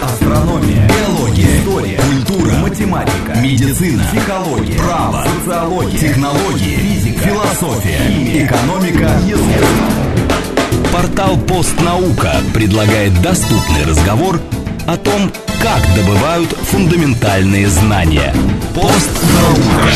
Астрономия, биология, история, культура, математика, медицина, психология, право, социология, технологии, физика, философия, химия, экономика, естественно. Портал «Постнаука» предлагает доступный разговор о том, как добывают фундаментальные знания. Постнаука.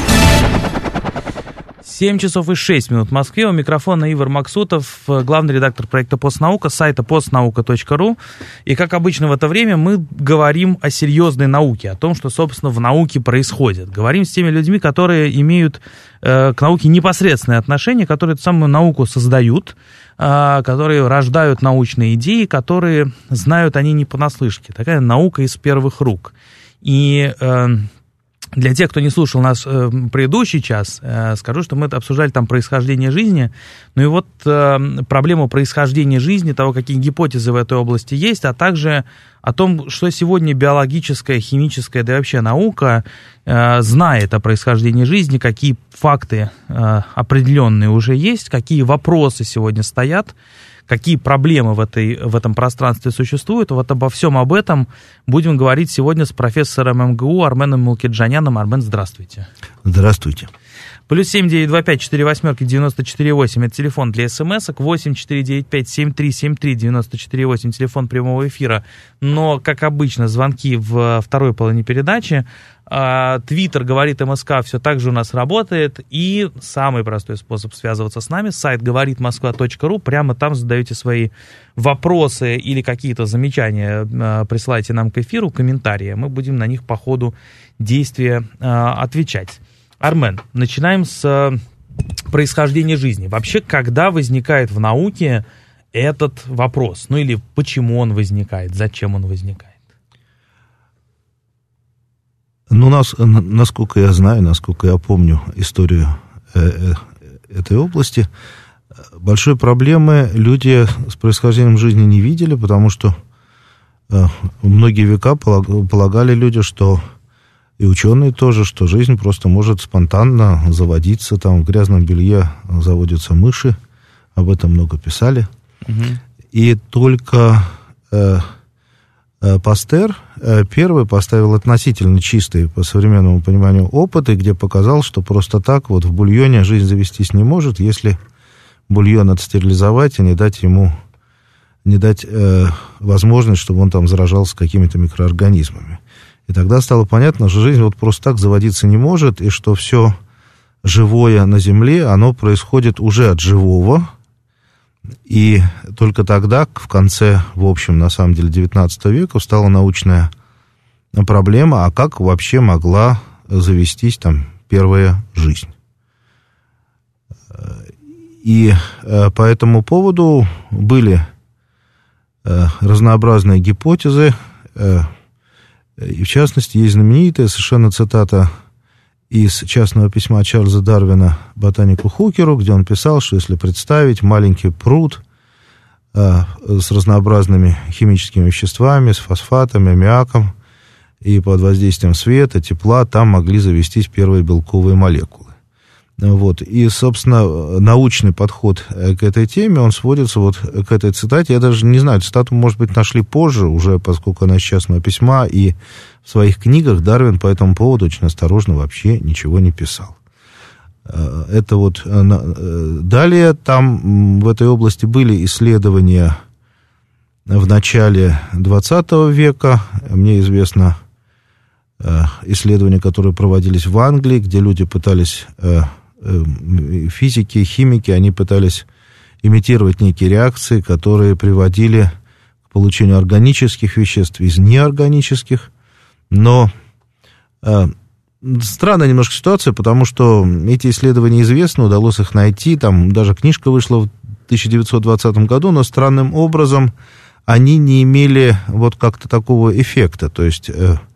7 часов и 6 минут в Москве. У микрофона Ивар Максутов, главный редактор проекта «Постнаука», сайта postnauka.ru. И, как обычно в это время, мы говорим о серьезной науке, о том, что, собственно, в науке происходит. Говорим с теми людьми, которые имеют к науке непосредственное отношение, которые эту самую науку создают, которые рождают научные идеи, которые знают они не понаслышке. Такая наука из первых рук. И для тех, кто не слушал нас предыдущий час, скажу, что мы обсуждали там происхождение жизни. Ну и вот проблему происхождения жизни, того, какие гипотезы в этой области есть, а также о том, что сегодня биологическая, химическая, да и вообще наука знает о происхождении жизни, какие факты определенные уже есть, какие вопросы сегодня стоят, какие проблемы в этом пространстве существуют. Вот обо всем об этом будем говорить сегодня с профессором МГУ Арменом Мулкеджаняном. Армен, здравствуйте. Здравствуйте. Плюс 7-925-48-94-8, это телефон для смс-ок, 8-495-7373-94-8, телефон прямого эфира. Но, как обычно, звонки в второй половине передачи. Твиттер говорит МСК все так же у нас работает. И самый простой способ связываться с нами — сайт говоритмосква.ру. Прямо там задаете свои вопросы или какие-то замечания, присылайте нам к эфиру, комментарии. Мы будем на них по ходу действия отвечать. Армен, начинаем с происхождения жизни. Вообще, когда возникает в науке этот вопрос? Ну или почему он возникает, зачем он возникает? Ну, насколько я знаю, насколько я помню историю этой области, большой проблемы люди с происхождением жизни не видели, потому что многие века полагали люди, что и ученые тоже, что жизнь просто может спонтанно заводиться, там в грязном белье заводятся мыши, об этом много писали. Угу. И только Пастер первый поставил относительно чистые, по современному пониманию, опыты, где показал, что просто так вот в бульоне жизнь завестись не может, если бульон отстерилизовать и не дать возможность, чтобы он там заражался какими-то микроорганизмами. И тогда стало понятно, что жизнь вот просто так заводиться не может, и что все живое на Земле, оно происходит уже от живого. И только тогда, в конце, в общем, на самом деле, 19 века, стала научная проблема, а как вообще могла завестись там первая жизнь. И по этому поводу были разнообразные гипотезы. И, в частности, есть знаменитая совершенно цитата из частного письма Чарльза Дарвина ботанику Хукеру, где он писал, что если представить маленький пруд с разнообразными химическими веществами, с фосфатами, аммиаком, и под воздействием света, тепла, там могли завестись первые белковые молекулы. Вот. И, собственно, научный подход к этой теме, он сводится вот к этой цитате. Я даже не знаю, цитату, может быть, нашли позже, уже поскольку она из частного письма, и в своих книгах Дарвин по этому поводу очень осторожно вообще ничего не писал. Это вот... Далее там в этой области были исследования в начале 20 века. Мне известно исследования, которые проводились в Англии, где люди пытались... физики, химики, они пытались имитировать некие реакции, которые приводили к получению органических веществ из неорганических. Но странная немножко ситуация, потому что эти исследования известны, удалось их найти, там даже книжка вышла в 1920 году, но странным образом они не имели вот как-то такого эффекта, то есть...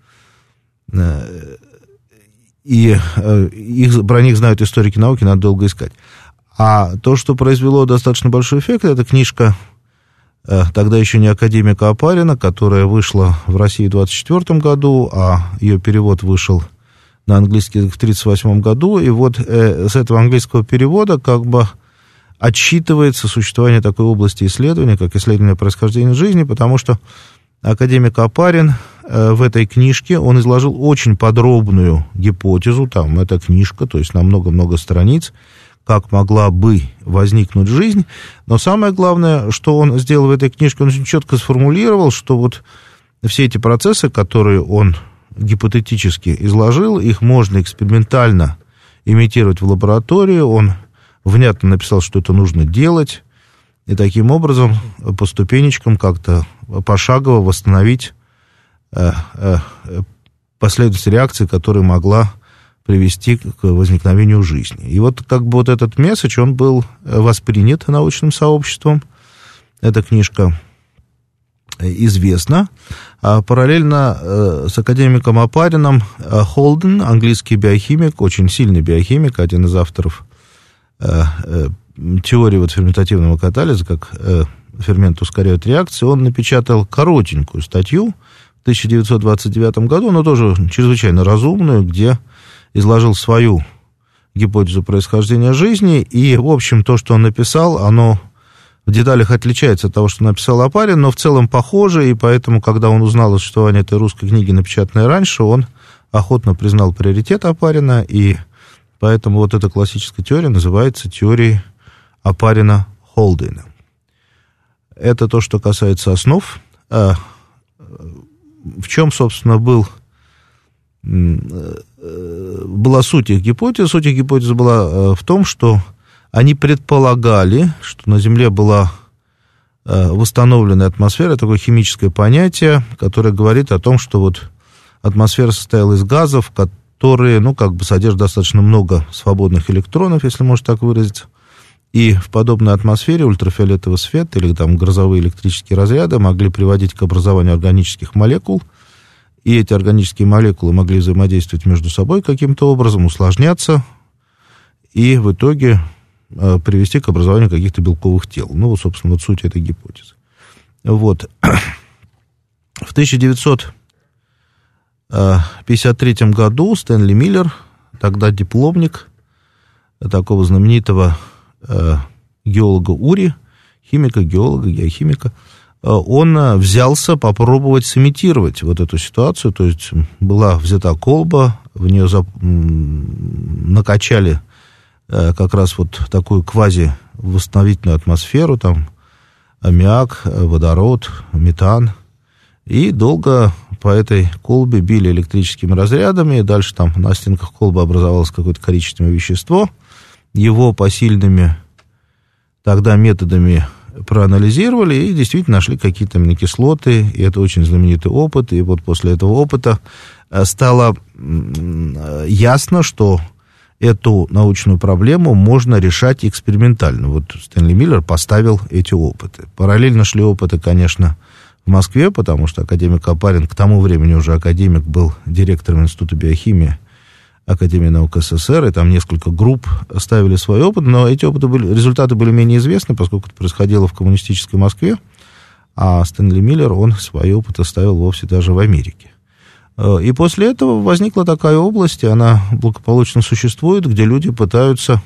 И про них знают историки науки, надо долго искать. А то, что произвело достаточно большой эффект, это книжка тогда еще не академика Опарина, которая вышла в России в 1924 году, а ее перевод вышел на английский язык в 1938 году. И вот с этого английского перевода как бы отсчитывается существование такой области исследования, как исследование происхождения жизни, потому что академик Опарин в этой книжке, он изложил очень подробную гипотезу, там эта книжка, то есть на много-много страниц, как могла бы возникнуть жизнь. Но самое главное, что он сделал в этой книжке, он очень четко сформулировал, что вот все эти процессы, которые он гипотетически изложил, их можно экспериментально имитировать в лаборатории. Он внятно написал, что это нужно делать, и таким образом по ступенечкам как-то пошагово восстановить последовательность реакции, которая могла привести к возникновению жизни. И вот как бы вот этот месседж, он был воспринят научным сообществом. Эта книжка известна. А параллельно с академиком Опарином Холден, английский биохимик, очень сильный биохимик, один из авторов теории вот ферментативного катализа, как ферменты ускоряют реакции, он напечатал коротенькую статью в 1929 году, но тоже чрезвычайно разумную, где изложил свою гипотезу происхождения жизни, и, в общем, то, что он написал, оно в деталях отличается от того, что написал Опарин, но в целом похоже, и поэтому, когда он узнал о существовании этой русской книги, напечатанной раньше, он охотно признал приоритет Опарина, и поэтому вот эта классическая теория называется теорией Опарина-Холдена. Это то, что касается основ. В чем, собственно, была суть их гипотезы? Суть их гипотезы была в том, что они предполагали, что на Земле была восстановленная атмосфера, такое химическое понятие, которое говорит о том, что вот атмосфера состояла из газов, которые, ну, как бы содержат достаточно много свободных электронов, если можно так выразиться. И в подобной атмосфере ультрафиолетовый свет или там грозовые электрические разряды могли приводить к образованию органических молекул, и эти органические молекулы могли взаимодействовать между собой каким-то образом, усложняться, и в итоге привести к образованию каких-то белковых тел. Ну, вот, собственно, вот суть этой гипотезы. Вот. В 1953 году Стэнли Миллер, тогда дипломник такого знаменитого геолога УРИ, химика, геолога, геохимика, он взялся попробовать сымитировать вот эту ситуацию, то есть была взята колба, в нее накачали как раз вот такую квази-восстановительную атмосферу, там аммиак, водород, метан, и долго по этой колбе били электрическими разрядами, и дальше там на стенках колбы образовалось какое-то коричневое вещество, его посильными тогда методами проанализировали и действительно нашли какие-то аминокислоты, и это очень знаменитый опыт, и вот после этого опыта стало ясно, что эту научную проблему можно решать экспериментально. Вот Стэнли Миллер поставил эти опыты. Параллельно шли опыты, конечно, в Москве, потому что академик Опарин, к тому времени уже академик, был директором Института биохимии Академии наук СССР, и там несколько групп ставили свой опыт, но эти результаты были менее известны, поскольку это происходило в коммунистической Москве, а Стэнли Миллер, он свои опыты ставил вовсе даже в Америке. И после этого возникла такая область, и она благополучно существует, где люди пытаются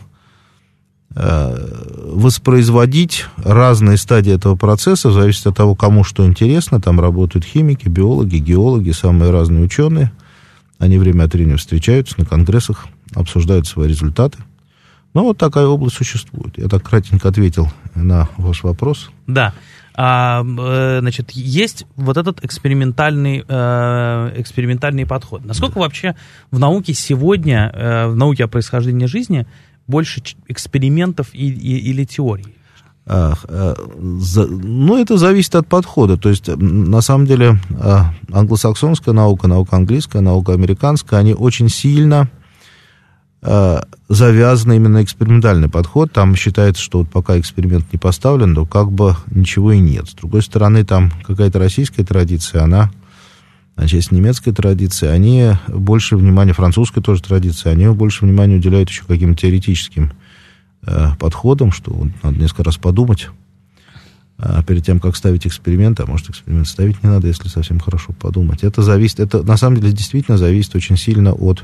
воспроизводить разные стадии этого процесса, в зависимости от того, кому что интересно. Там работают химики, биологи, геологи, самые разные ученые. Они время от времени встречаются на конгрессах, обсуждают свои результаты. Ну, вот такая область существует. Я так кратенько ответил на ваш вопрос. Да. Значит, есть вот этот экспериментальный подход. Насколько вообще в науке сегодня, в науке о происхождении жизни, больше экспериментов или теорий? Ну, это зависит от подхода. То есть, на самом деле, англосаксонская наука, наука английская, наука американская, они очень сильно завязаны именно на экспериментальный подход. Там считается, что вот пока эксперимент не поставлен, то как бы ничего и нет. С другой стороны, там какая-то российская традиция, она, часть немецкой традиции, они больше внимания, французская тоже традиция, они больше внимания уделяют еще каким-то теоретическим подходом, что надо несколько раз подумать перед тем, как ставить эксперимент, а может, эксперимент ставить не надо, если совсем хорошо подумать. Это зависит, это на самом деле действительно зависит очень сильно от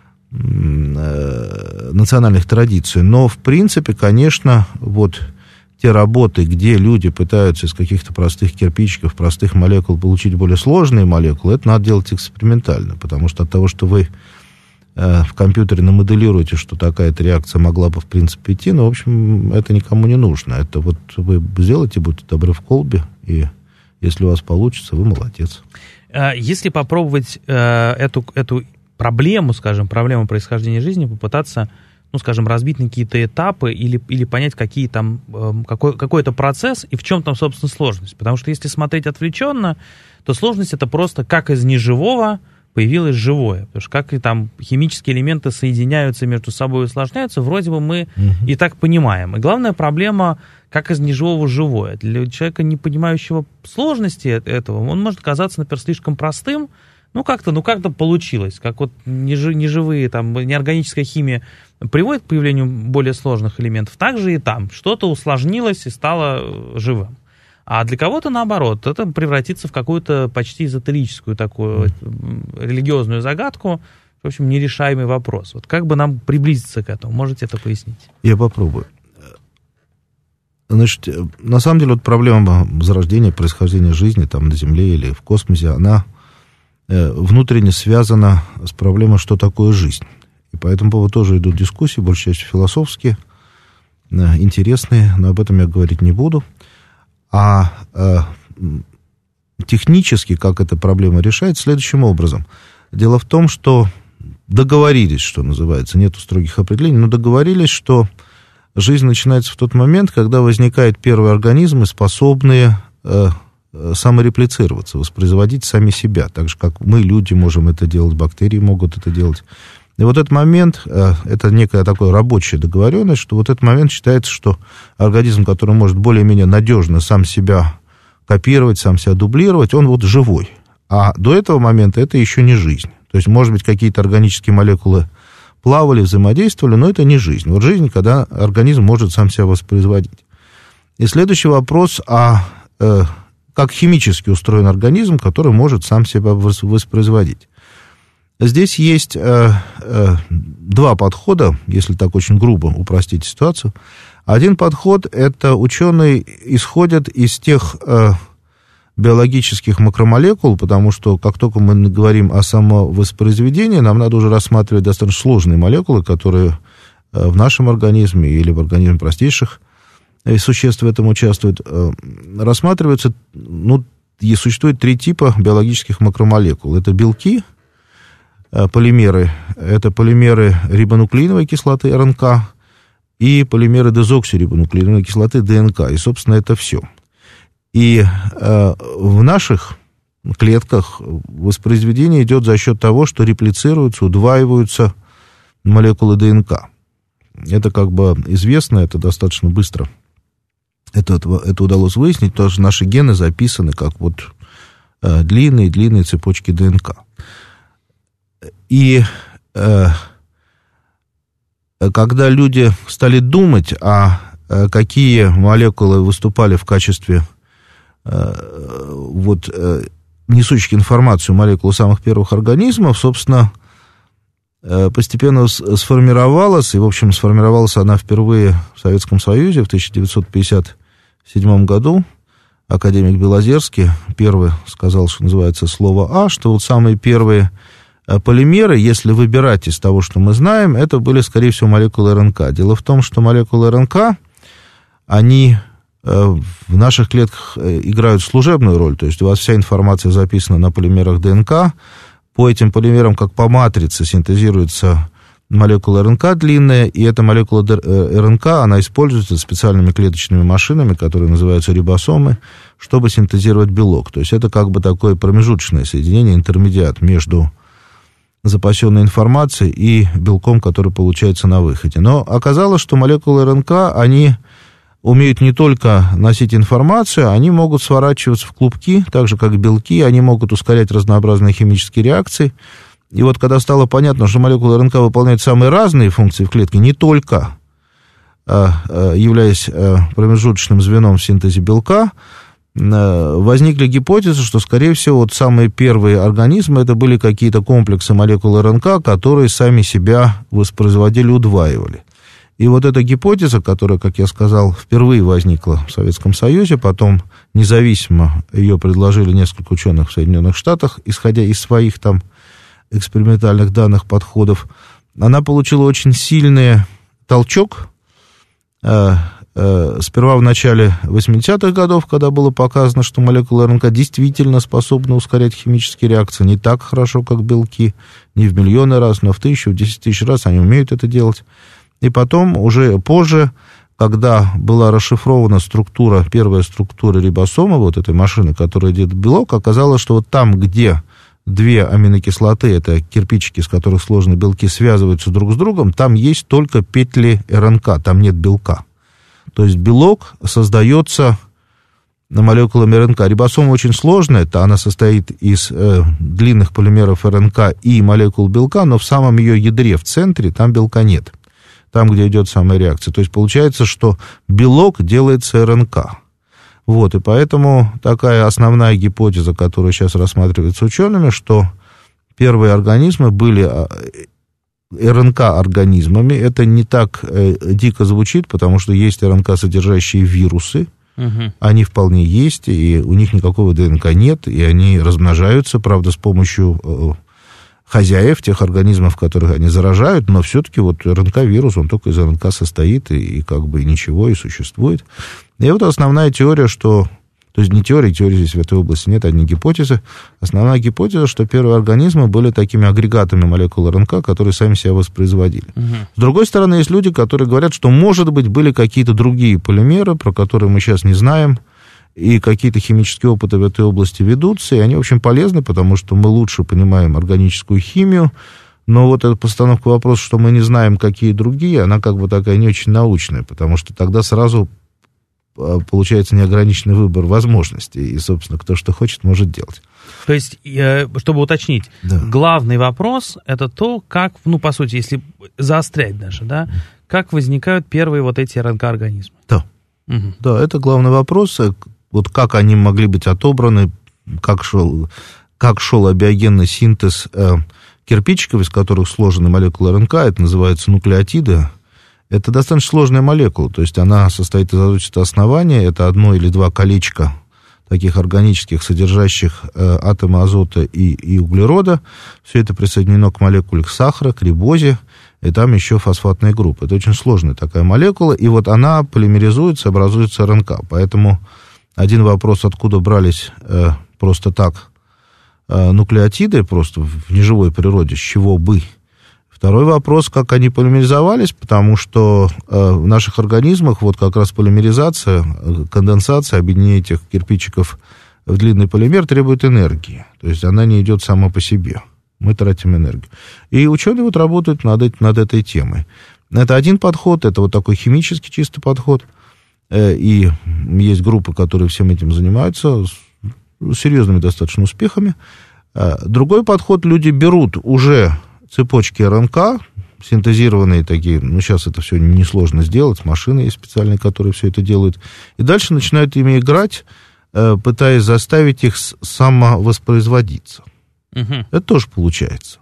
национальных традиций. Но, в принципе, конечно, вот те работы, где люди пытаются из каких-то простых кирпичиков, простых молекул получить более сложные молекулы, это надо делать экспериментально, потому что от того, что вы в компьютере намоделируете, что такая-то реакция могла бы, в принципе, идти, но, в общем, это никому не нужно. Это вот вы сделаете, будьте добры, в колбе, и если у вас получится, вы молодец. Если попробовать эту проблему, скажем, проблему происхождения жизни, попытаться, ну, скажем, разбить на какие-то этапы или понять, какие там, какой-то процесс и в чем там, собственно, сложность. Потому что если смотреть отвлеченно, то сложность — это просто как из неживого появилось живое. Потому что как и там химические элементы соединяются между собой и усложняются, вроде бы мы и так понимаем. И главная проблема, как из неживого живое. Для человека, не понимающего сложности этого, он может казаться, например, слишком простым. Ну, как-то получилось. Как вот неживые, там, неорганическая химия приводит к появлению более сложных элементов, так же и там. Что-то усложнилось и стало живым. А для кого-то, наоборот, это превратится в какую-то почти эзотерическую такую религиозную загадку, в общем, нерешаемый вопрос. Вот как бы нам приблизиться к этому? Можете это пояснить? Я попробую. Значит, на самом деле, вот проблема зарождения, происхождения жизни там на Земле или в космосе, она внутренне связана с проблемой, что такое жизнь. И по этому поводу тоже идут дискуссии, большей частью философские, интересные, но об этом я говорить не буду. А технически, как эта проблема решается, следующим образом. Дело в том, что договорились, что называется, нету строгих определений, но договорились, что жизнь начинается в тот момент, когда возникают первые организмы, способные самореплицироваться, воспроизводить сами себя, так же, как мы, люди, можем это делать, бактерии могут это делать. И вот этот момент, это некая такая рабочая договоренность, что вот этот момент считается, что организм, который может более-менее надежно сам себя копировать, сам себя дублировать, он вот живой. А до этого момента это еще не жизнь. То есть, может быть, какие-то органические молекулы плавали, взаимодействовали, но это не жизнь. Вот жизнь, когда организм может сам себя воспроизводить. И следующий вопрос, как химически устроен организм, который может сам себя воспроизводить. Здесь есть два подхода, если так очень грубо упростить ситуацию. Один подход — это ученые исходят из тех биологических макромолекул, потому что как только мы говорим о самовоспроизведении, нам надо уже рассматривать достаточно сложные молекулы, которые в нашем организме или в организме простейших существ в этом участвуют. Рассматриваются, и существует три типа биологических макромолекул. Это белки, полимеры, это полимеры рибонуклеиновой кислоты РНК и полимеры дезоксирибонуклеиновой кислоты ДНК. И, собственно, это все. И в наших клетках воспроизведение идет за счет того, что реплицируются, удваиваются молекулы ДНК. Это как бы известно, это достаточно быстро. Это удалось выяснить, потому что наши гены записаны как вот длинные цепочки ДНК. И когда люди стали думать, какие молекулы выступали в качестве несущих информацию молекул самых первых организмов, собственно, постепенно сформировалась, и, в общем, сформировалась она впервые в Советском Союзе в 1957 году. Академик Белозерский первый сказал, что называется слово что вот самые первые полимеры, если выбирать из того, что мы знаем, это были, скорее всего, молекулы РНК. Дело в том, что молекулы РНК, они в наших клетках играют служебную роль, то есть у вас вся информация записана на полимерах ДНК, по этим полимерам, как по матрице, синтезируется молекула РНК длинная, и эта молекула РНК, она используется специальными клеточными машинами, которые называются рибосомы, чтобы синтезировать белок. То есть это как бы такое промежуточное соединение, интермедиат между запасенной информацией и белком, который получается на выходе. Но оказалось, что молекулы РНК, они умеют не только носить информацию, они могут сворачиваться в клубки, так же, как белки, они могут ускорять разнообразные химические реакции. И вот когда стало понятно, что молекулы РНК выполняют самые разные функции в клетке, не только являясь промежуточным звеном в синтезе белка, возникли гипотезы, что, скорее всего, вот самые первые организмы это были какие-то комплексы молекул РНК, которые сами себя воспроизводили, удваивали. И вот эта гипотеза, которая, как я сказал, впервые возникла в Советском Союзе, потом независимо ее предложили несколько ученых в Соединенных Штатах, исходя из своих там экспериментальных данных, подходов, она получила очень сильный толчок. Сперва в начале 80-х годов, когда было показано, что молекулы РНК действительно способны ускорять химические реакции не так хорошо, как белки, не в миллионы раз, но в 1000, в 10 тысяч раз они умеют это делать. И потом, уже позже, когда была расшифрована структура, первая структура рибосома, вот этой машины, которая делает белок, оказалось, что вот там, где две аминокислоты, это кирпичики, из которых сложены белки, связываются друг с другом, там есть только петли РНК, там нет белка. То есть белок создается молекулами РНК. Рибосома очень сложная, она состоит из длинных полимеров РНК и молекул белка, но в самом ее ядре, в центре, там белка нет. Там, где идет самая реакция. То есть получается, что белок делается РНК. Вот, и поэтому такая основная гипотеза, которая сейчас рассматривается учеными, что первые организмы были РНК-организмами. Это не так дико звучит, потому что есть РНК, содержащие вирусы. Они вполне есть, и у них никакого ДНК нет, и они размножаются, правда, с помощью хозяев, тех организмов, которых они заражают, но все-таки вот РНК-вирус, он только из РНК состоит, и как бы ничего, и существует. И вот основная теория, что... То есть не теории здесь в этой области нет, одни гипотезы. Основная гипотеза, что первые организмы были такими агрегатами молекул РНК, которые сами себя воспроизводили. С другой стороны, есть люди, которые говорят, что, может быть, были какие-то другие полимеры, про которые мы сейчас не знаем, и какие-то химические опыты в этой области ведутся, и они очень полезны, потому что мы лучше понимаем органическую химию, но вот эта постановка вопроса, что мы не знаем, какие другие, она как бы такая не очень научная, потому что тогда сразу получается неограниченный выбор возможностей, и, собственно, кто что хочет, может делать. То есть, чтобы уточнить, да, главный вопрос — это то, как, ну, по сути, если заострять даже, да, как возникают первые вот эти РНК-организмы. Да. Да, это главный вопрос, вот как они могли быть отобраны, как шел абиогенный синтез кирпичиков, из которых сложены молекулы РНК, это называется нуклеотиды. Это достаточно сложная молекула, то есть она состоит из азотистого основания, это одно или два колечка таких органических, содержащих атомы азота и углерода. Все это присоединено к молекуле сахара, к рибозе, и там еще фосфатная группа. Это очень сложная такая молекула, и вот она полимеризуется, образуется РНК. Поэтому один вопрос, откуда брались просто так нуклеотиды, просто в неживой природе, с чего бы. Второй вопрос, как они полимеризовались, потому что в наших организмах вот как раз полимеризация, конденсация, объединение этих кирпичиков в длинный полимер требует энергии. То есть она не идет сама по себе. Мы тратим энергию. И ученые вот работают над этой темой. Это один подход, это вот такой химический чистый подход. И есть группы, которые всем этим занимаются с серьезными достаточно успехами. Другой подход, люди берут уже цепочки РНК, синтезированные такие, ну, сейчас это все несложно сделать, машины есть специальные, которые все это делают, и дальше начинают ими играть, пытаясь заставить их самовоспроизводиться. Это тоже получается.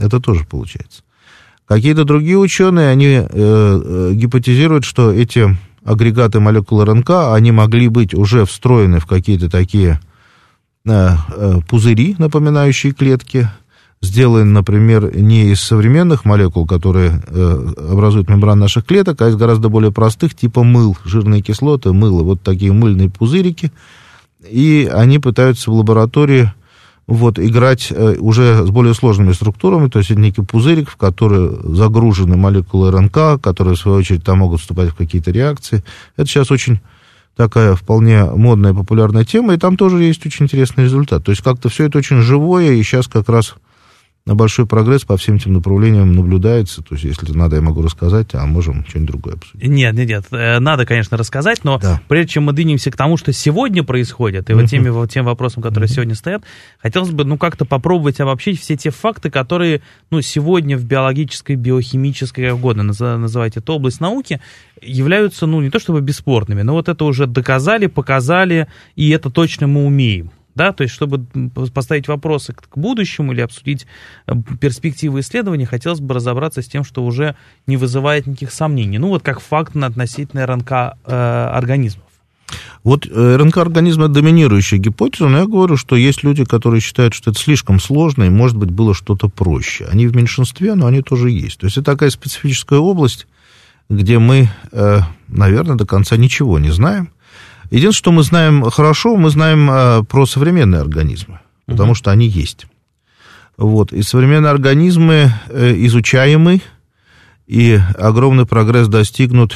Какие-то другие ученые, они гипотезируют, что эти агрегаты молекул РНК, они могли быть уже встроены в какие-то такие пузыри, напоминающие клетки, сделаны, например, не из современных молекул, которые образуют мембрану наших клеток, а из гораздо более простых, типа мыл, жирные кислоты, мыло, вот такие мыльные пузырики, и они пытаются в лаборатории вот играть уже с более сложными структурами, то есть это некий пузырик, в который загружены молекулы РНК, которые, в свою очередь, там могут вступать в какие-то реакции. Это сейчас очень такая вполне модная, популярная тема, и там тоже есть очень интересный результат. То есть как-то все это очень живое, и сейчас как раз большой прогресс по всем этим направлениям наблюдается. То есть, если надо, я могу рассказать, а можем что-нибудь другое обсудить. Нет, надо, конечно, рассказать, но да, прежде чем мы двинемся к тому, что сегодня происходит, и вот тем вопросам, которые сегодня стоят, хотелось бы, ну, как-то попробовать обобщить все те факты, которые, ну, сегодня в биологической, биохимической, как угодно называйте эту область науки, являются, ну, не то чтобы бесспорными, но вот это уже доказали, показали, и это точно мы умеем. Да, то есть, чтобы поставить вопросы к будущему или обсудить перспективы исследований, хотелось бы разобраться с тем, что уже не вызывает никаких сомнений. Ну, вот как факт относительно РНК организмов. Вот РНК-организм — это доминирующая гипотеза, но я говорю, что есть люди, которые считают, что это слишком сложно, и, может быть, было что-то проще. Они в меньшинстве, но они тоже есть. То есть это такая специфическая область, где мы, наверное, до конца ничего не знаем. Единственное, что мы знаем хорошо, мы знаем про современные организмы, потому что они есть. Вот. И современные организмы изучаемы, и огромный прогресс достигнут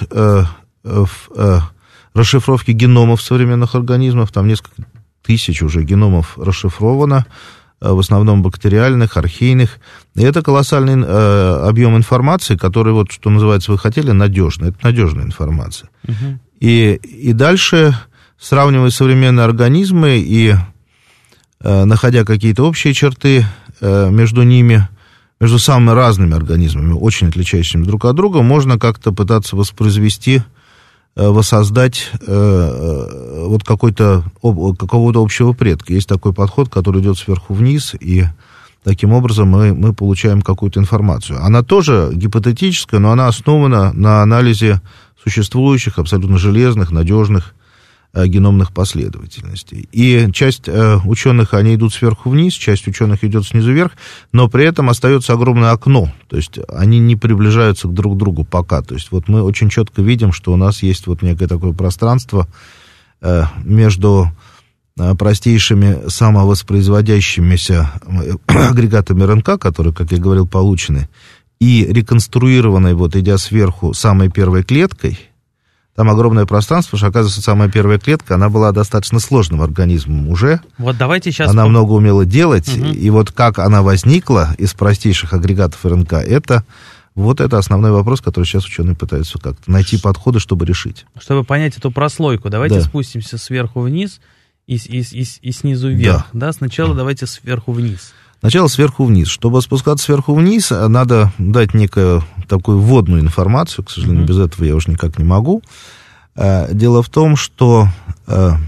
в расшифровке геномов современных организмов. Там несколько тысяч уже геномов расшифровано, в основном бактериальных, архейных. И это колоссальный объем информации, который, вот, что называется, вы хотели, надежный. Это надежная информация. И дальше, сравнивая современные организмы и находя какие-то общие черты между ними, между самыми разными организмами, очень отличающимися друг от друга, можно как-то пытаться воспроизвести, воссоздать вот какого-то общего предка. Есть такой подход, который идет сверху вниз, и таким образом мы получаем какую-то информацию. Она тоже гипотетическая, но она основана на анализе существующих, абсолютно железных, надежных геномных последовательностей. И часть ученых, они идут сверху вниз, часть ученых идет снизу вверх, но при этом остается огромное окно, то есть они не приближаются друг к другу пока. То есть вот мы очень четко видим, что у нас есть вот некое такое пространство между простейшими самовоспроизводящимися агрегатами РНК, которые, как я говорил, получены, и реконструированной, вот идя сверху, самой первой клеткой. Там огромное пространство, потому что, оказывается, самая первая клетка, она была достаточно сложным организмом уже. Вот давайте сейчас... Она много умела делать, и вот как она возникла из простейших агрегатов РНК, это основной вопрос, который сейчас ученые пытаются как-то найти подходы, чтобы решить. Чтобы понять эту прослойку, давайте спустимся сверху вниз и снизу вверх. Да. Сначала давайте сверху вниз. Сначала сверху вниз. Чтобы спускаться сверху вниз, надо дать некую такую вводную информацию. К сожалению, без этого я уж никак не могу. Дело в том, что... я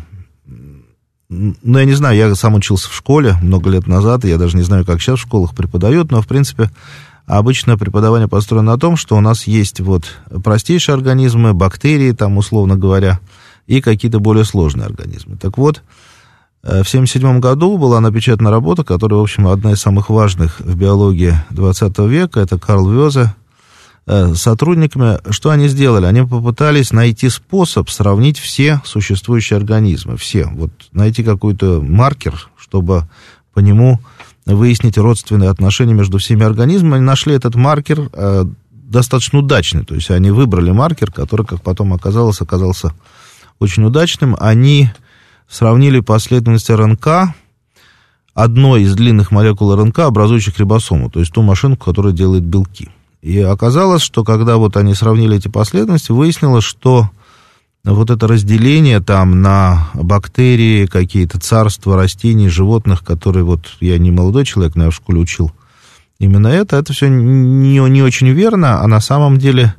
не знаю, я сам учился в школе много лет назад, и я даже не знаю, как сейчас в школах преподают, но, в принципе, обычно преподавание построено на том, что у нас есть вот простейшие организмы, бактерии, там, условно говоря, и какие-то более сложные организмы. Так вот, в 1977 году была напечатана работа, которая, в общем, одна из самых важных в биологии 20 века. Это Карл Вёзе с сотрудниками. Что они сделали? Они попытались найти способ сравнить все существующие организмы. Все. Вот найти какой-то маркер, чтобы по нему выяснить родственные отношения между всеми организмами. Они нашли этот маркер достаточно удачный. То есть они выбрали маркер, который, как потом оказался очень удачным. Они сравнили последовательность РНК одной из длинных молекул РНК, образующих рибосому, то есть ту машинку, которая делает белки. И оказалось, что когда вот они сравнили эти последовательности, выяснилось, что вот это разделение там на бактерии, какие-то царства растений, животных, которые вот я не молодой человек, но я в школе учил, именно это все не очень верно, а на самом деле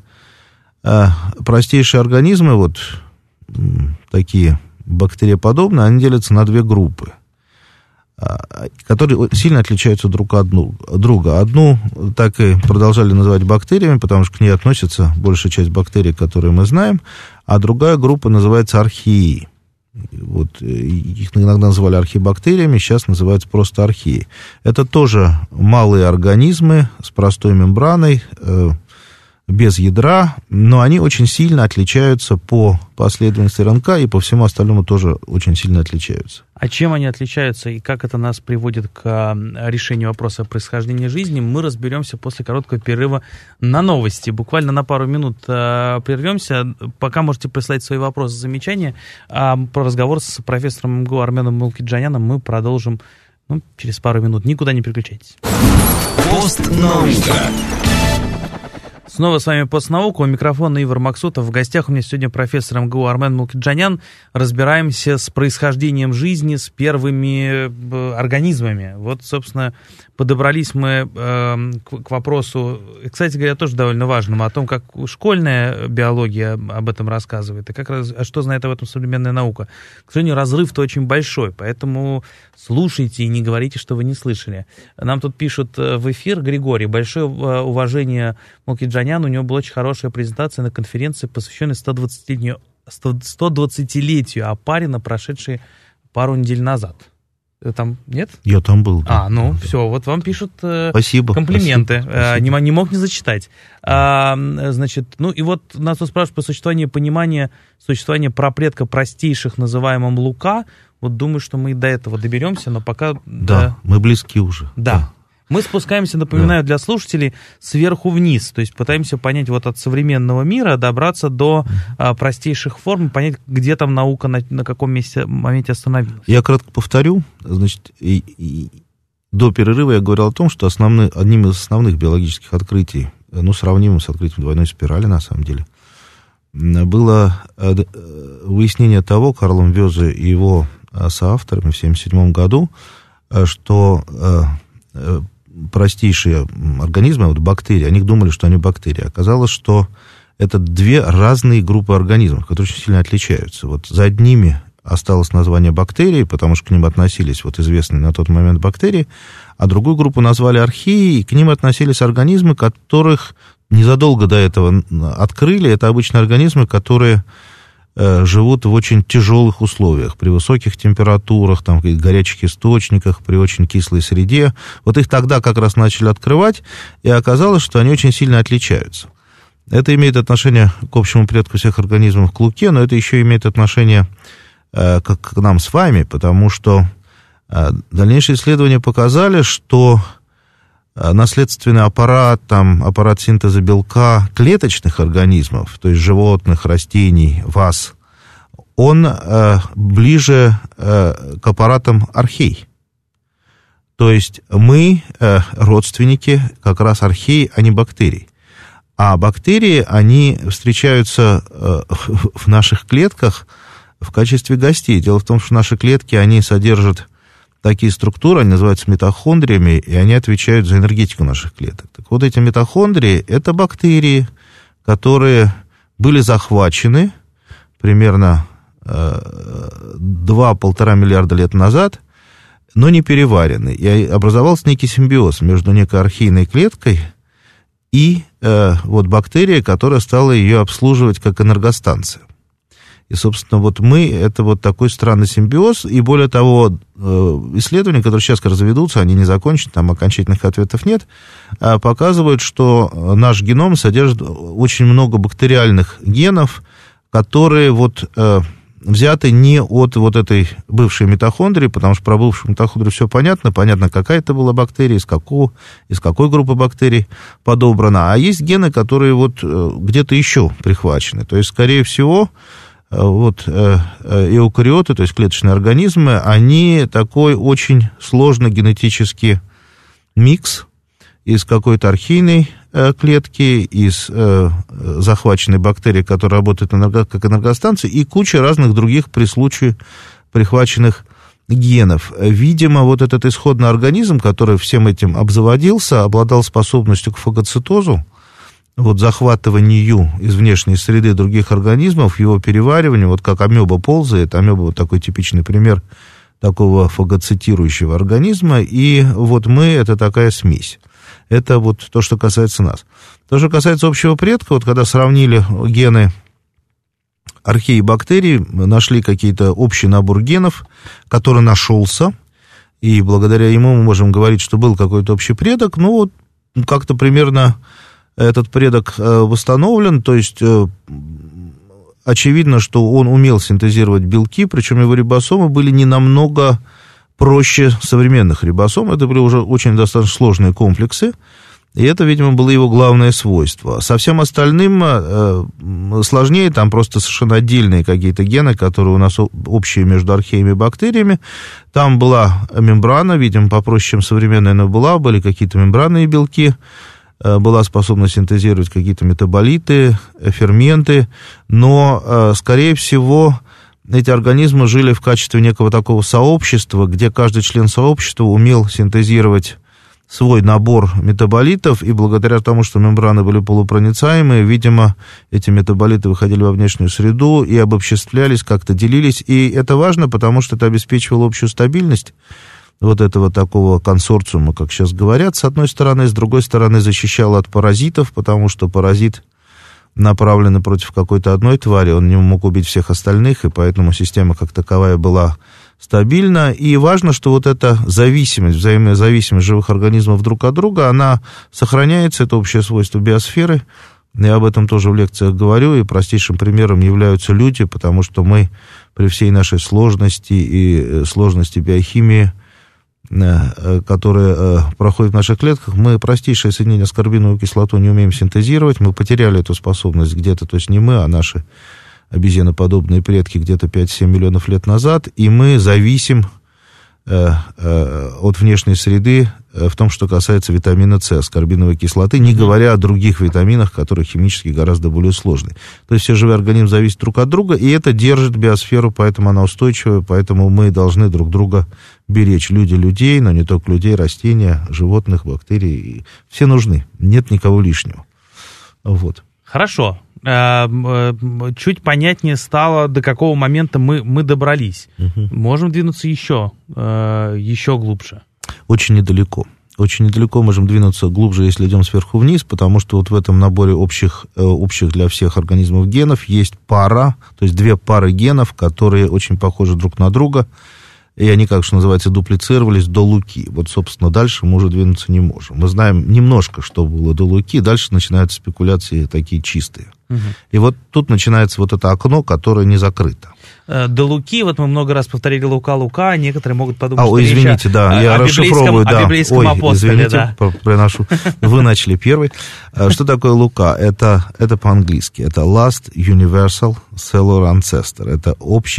простейшие организмы, вот такие бактериоподобные, они делятся на две группы, которые сильно отличаются друг от друга. Одну так и продолжали называть бактериями, потому что к ней относится большая часть бактерий, которые мы знаем, а другая группа называется археи. Вот, их иногда называли архибактериями, сейчас называются просто археи. Это тоже малые организмы с простой мембраной, без ядра, но они очень сильно отличаются по последовательности РНК и по всему остальному тоже очень сильно отличаются. А чем они отличаются и как это нас приводит к решению вопроса происхождения жизни, мы разберемся после короткого перерыва на новости. Буквально на пару минут прервемся. Пока можете прислать свои вопросы, замечания. Про разговор с профессором МГУ Арменом Мулкиджаняном мы продолжим через пару минут. Никуда не переключайтесь. Постнаука. Снова с вами «Постнаука», у микрофона Ивар Максутов. В гостях у меня сегодня профессор МГУ Армен Мулкиджанян. Разбираемся с происхождением жизни, с первыми организмами. Вот, собственно, подобрались мы к вопросу, кстати говоря, тоже довольно важному, о том, как школьная биология об этом рассказывает, и как раз, что знает об этом современная наука. К сожалению, разрыв-то очень большой, поэтому слушайте и не говорите, что вы не слышали. Нам тут пишут в эфир Григорий. Большое уважение Мулкиджаняну, у него была очень хорошая презентация на конференции, посвященной 120-летию Опарина, прошедшей пару недель назад. Там нет? Я там был. Да. Все, вот вам пишут спасибо, комплименты. Спасибо. Не мог не зачитать. Значит, и вот нас тут спрашивают про существование прапредка простейших, называемым Лука. Вот думаю, что мы и до этого доберемся, но пока... Да, мы близки уже. Да. Мы спускаемся, напоминаю, для слушателей, сверху вниз, то есть пытаемся понять вот от современного мира, добраться до простейших форм, понять, где там наука, на каком моменте остановилась. Я кратко повторю, значит, до перерыва я говорил о том, что одним из основных биологических открытий, сравнимым с открытием двойной спирали, на самом деле, было выяснение того, Карлом Вёзе и его соавторами в 1977 году, что простейшие организмы, вот бактерии, они думали, что они бактерии. Оказалось, что это две разные группы организмов, которые очень сильно отличаются. Вот за одними осталось название бактерии, потому что к ним относились вот известные на тот момент бактерии, а другую группу назвали археи, и к ним относились организмы, которых незадолго до этого открыли. Это обычно организмы, которые живут в очень тяжелых условиях, при высоких температурах, там, в горячих источниках, при очень кислой среде. Вот их тогда как раз начали открывать, и оказалось, что они очень сильно отличаются. Это имеет отношение к общему предку всех организмов, к Луке, но это еще имеет отношение к нам с вами, потому что дальнейшие исследования показали, что наследственный аппарат синтеза белка клеточных организмов, то есть животных, растений, вас, он ближе к аппаратам архей. То есть мы родственники как раз архей, а не бактерий. А бактерии, они встречаются в наших клетках в качестве гостей. Дело в том, что наши клетки, они содержат такие структуры, они называются митохондриями, и они отвечают за энергетику наших клеток. Так вот, эти митохондрии — это бактерии, которые были захвачены примерно 2-1,5 миллиарда лет назад, но не переварены. И образовался некий симбиоз между некой архейной клеткой и вот бактерией, которая стала ее обслуживать как энергостанция. И, собственно, вот мы — это вот такой странный симбиоз, и более того, исследования, которые сейчас разведутся, они не закончены, там окончательных ответов нет, показывают, что наш геном содержит очень много бактериальных генов, которые вот взяты не от вот этой бывшей митохондрии, потому что про бывшую митохондрию все понятно, какая это была бактерия, из какой группы бактерий подобрана, а есть гены, которые вот где-то еще прихвачены, то есть, скорее всего, вот эукариоты, то есть клеточные организмы, они такой очень сложный генетический микс из какой-то архейной клетки, из захваченной бактерии, которая работает как энергостанция, и куча разных других при случае прихваченных генов. Видимо, вот этот исходный организм, который всем этим обзаводился, обладал способностью к фагоцитозу, вот захватыванию из внешней среды других организмов, его перевариванию, вот как амеба ползает, амеба вот такой типичный пример такого фагоцитирующего организма, и вот мы — это такая смесь. Это вот то, что касается нас. То, что касается общего предка, вот когда сравнили гены археи и бактерий, нашли какие-то общий набор генов, который нашелся, и благодаря ему мы можем говорить, что был какой-то общий предок, ну вот как-то примерно этот предок восстановлен, то есть очевидно, что он умел синтезировать белки, причем его рибосомы были не намного проще современных рибосом, это были уже очень достаточно сложные комплексы, и это, видимо, было его главное свойство. Со всем остальным сложнее, там просто совершенно отдельные какие-то гены, которые у нас общие между археями и бактериями. Там была мембрана, видимо, попроще, чем современная, но были какие-то мембранные белки. была способна синтезировать какие-то метаболиты, ферменты, но, скорее всего, эти организмы жили в качестве некого такого сообщества, где каждый член сообщества умел синтезировать свой набор метаболитов, и благодаря тому, что мембраны были полупроницаемые, видимо, эти метаболиты выходили во внешнюю среду и обобществлялись, как-то делились, и это важно, потому что это обеспечивало общую стабильность вот этого такого консорциума, как сейчас говорят, с одной стороны, с другой стороны, защищало от паразитов, потому что паразит, направленный против какой-то одной твари, он не мог убить всех остальных, и поэтому система как таковая была стабильна. И важно, что вот эта зависимость, взаимная зависимость живых организмов друг от друга, она сохраняется, это общее свойство биосферы. Я об этом тоже в лекциях говорю, и простейшим примером являются люди, потому что мы при всей нашей сложности и сложности биохимии, которые проходят в наших клетках, мы простейшее соединение аскорбиновую кислоту не умеем синтезировать, мы потеряли эту способность где-то, то есть не мы, а наши обезьяноподобные предки где-то 5-7 миллионов лет назад, и мы зависим от внешней среды в том, что касается витамина С, аскорбиновой кислоты, не говоря о других витаминах, которые химически гораздо более сложные. То есть все живые организмы зависят друг от друга, и это держит биосферу, поэтому она устойчивая, поэтому мы должны друг друга беречь. Люди людей, но не только людей, растения, животных, бактерий. Все нужны, нет никого лишнего. Вот. Хорошо. Чуть понятнее стало, до какого момента мы добрались. Можем двинуться еще глубже. Очень недалеко. Очень недалеко можем двинуться глубже, если идем сверху вниз, потому что вот в этом наборе общих для всех организмов генов есть пара, то есть две пары генов, которые очень похожи друг на друга, и они, как что называется, дуплицировались до Луки. Вот, собственно, дальше мы уже двинуться не можем. Мы знаем немножко, что было до Луки, дальше начинаются спекуляции такие чистые. И вот тут начинается вот это окно, которое не закрыто. До Луки, вот мы много раз повторили Лука, некоторые могут подумать, что извините, речь я расшифровываю, о библейском апостоле. Извините, приношу. Вы начали первый. Что такое Лука? Это по-английски. Это Last Universal Cellular Ancestor. Это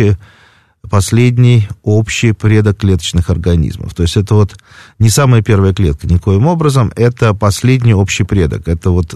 последний общий предок клеточных организмов. То есть это вот не самая первая клетка никоим образом, это последний общий предок. Это вот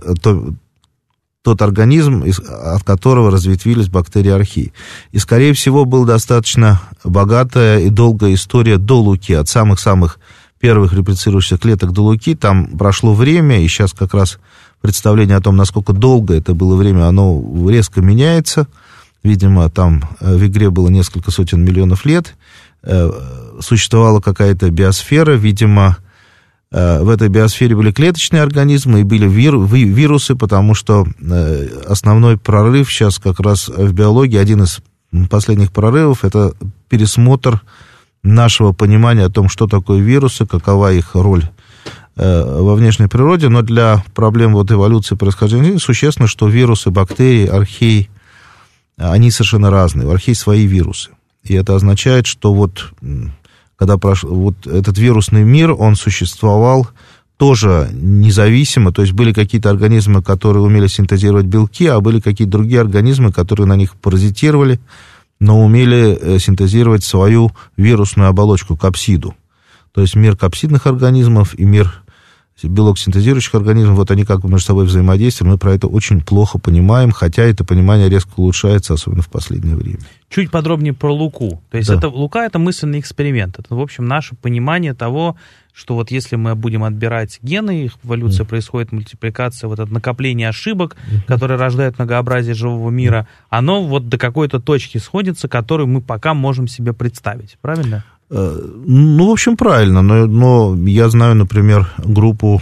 тот организм, от которого разветвились бактерии археи. И, скорее всего, была достаточно богатая и долгая история до Луки, от самых-самых первых реплицирующихся клеток до Луки. Там прошло время, и сейчас как раз представление о том, насколько долго это было время, оно резко меняется. Видимо, там в игре было несколько сотен миллионов лет. Существовала какая-то биосфера, видимо, в этой биосфере были клеточные организмы и были вирусы, потому что основной прорыв сейчас как раз в биологии, один из последних прорывов, это пересмотр нашего понимания о том, что такое вирусы, какова их роль во внешней природе, но для проблем вот эволюции происхождения существенно, что вирусы, бактерии, археи, они совершенно разные, у архей свои вирусы. И это означает, что вот когда вот этот вирусный мир, он существовал тоже независимо, то есть были какие-то организмы, которые умели синтезировать белки, а были какие-то другие организмы, которые на них паразитировали, но умели синтезировать свою вирусную оболочку, капсиду. То есть мир капсидных организмов и мир белок-синтезирующих организмов, вот они как бы между собой взаимодействуют, мы про это очень плохо понимаем, хотя это понимание резко улучшается, особенно в последнее время. Чуть подробнее про Луку. То есть Лука — это мысленный эксперимент. Это, в общем, наше понимание того, что вот если мы будем отбирать гены, их эволюция происходит, мультипликация, вот это накопление ошибок, которые рождают многообразие живого мира, оно вот до какой-то точки сходится, которую мы пока можем себе представить. Правильно? Ну, в общем, правильно, но я знаю, например, группу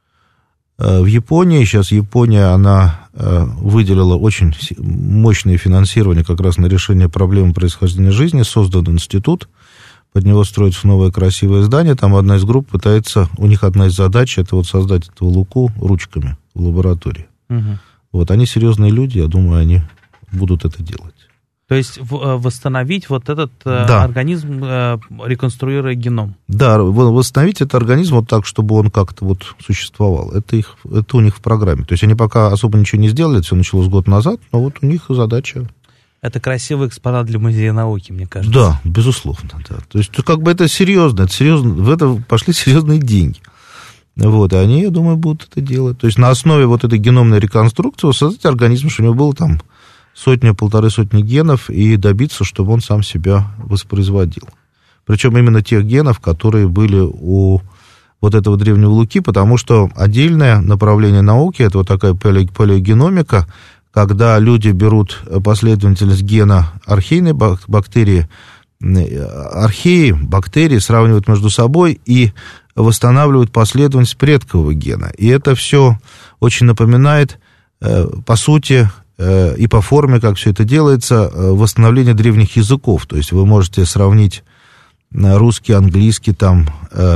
в Японии. Сейчас Япония, она выделила очень мощное финансирование как раз на решение проблемы происхождения жизни, создан институт, под него строится новое красивое здание, там одна из групп пытается, у них одна из задач, это вот создать эту Луку ручками в лаборатории. Вот, они серьезные люди, я думаю, они будут это делать. То есть восстановить вот этот организм, реконструируя геном. Да, восстановить этот организм вот так, чтобы он как-то вот существовал. Это у них в программе. То есть они пока особо ничего не сделали, это все началось год назад, но вот у них задача. Это красивый экспонат для музея науки, мне кажется. Да, безусловно. Да. То есть как бы это серьезно, в это пошли серьезные деньги. Вот, и они, я думаю, будут это делать. То есть на основе вот этой геномной реконструкции создать организм, что у него было там полторы сотни генов, и добиться, чтобы он сам себя воспроизводил. Причем именно тех генов, которые были у вот этого древнего Луки, потому что отдельное направление науки, это вот такая палеогеномика, когда люди берут последовательность гена архейной бактерии, археи, бактерии сравнивают между собой и восстанавливают последовательность предкового гена. И это все очень напоминает, по сути, и по форме, как все это делается, восстановление древних языков. То есть вы можете сравнить русский, английский, там,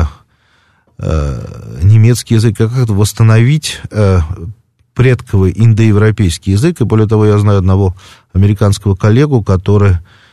немецкий язык, как восстановить предковый индоевропейский язык. И более того, я знаю одного американского коллегу, который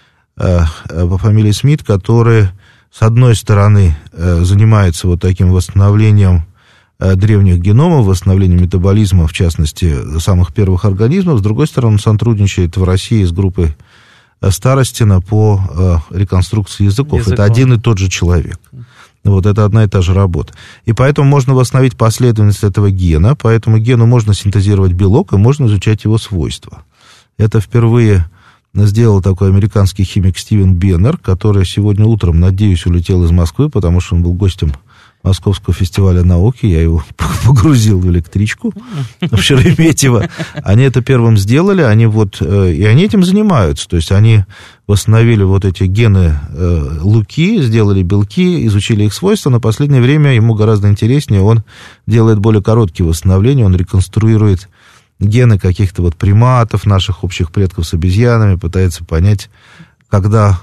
по фамилии Смит, который, с одной стороны, занимается вот таким восстановлением древних геномов, восстановлением метаболизма, в частности, самых первых организмов. С другой стороны, он сотрудничает в России с группой Старостина по реконструкции языков. Это один и тот же человек. Вот, это одна и та же работа. И поэтому можно восстановить последовательность этого гена, по этому гену можно синтезировать белок, и можно изучать его свойства. Это впервые сделал такой американский химик Стивен Беннер, который сегодня утром, надеюсь, улетел из Москвы, потому что он был гостем Московского фестиваля науки, я его погрузил в электричку в Шереметьево. Они это первым сделали, и они этим занимаются, то есть они восстановили вот эти гены Луки, сделали белки, изучили их свойства. На последнее время ему гораздо интереснее, он делает более короткие восстановления, он реконструирует гены каких-то вот приматов, наших общих предков с обезьянами, пытается понять, когда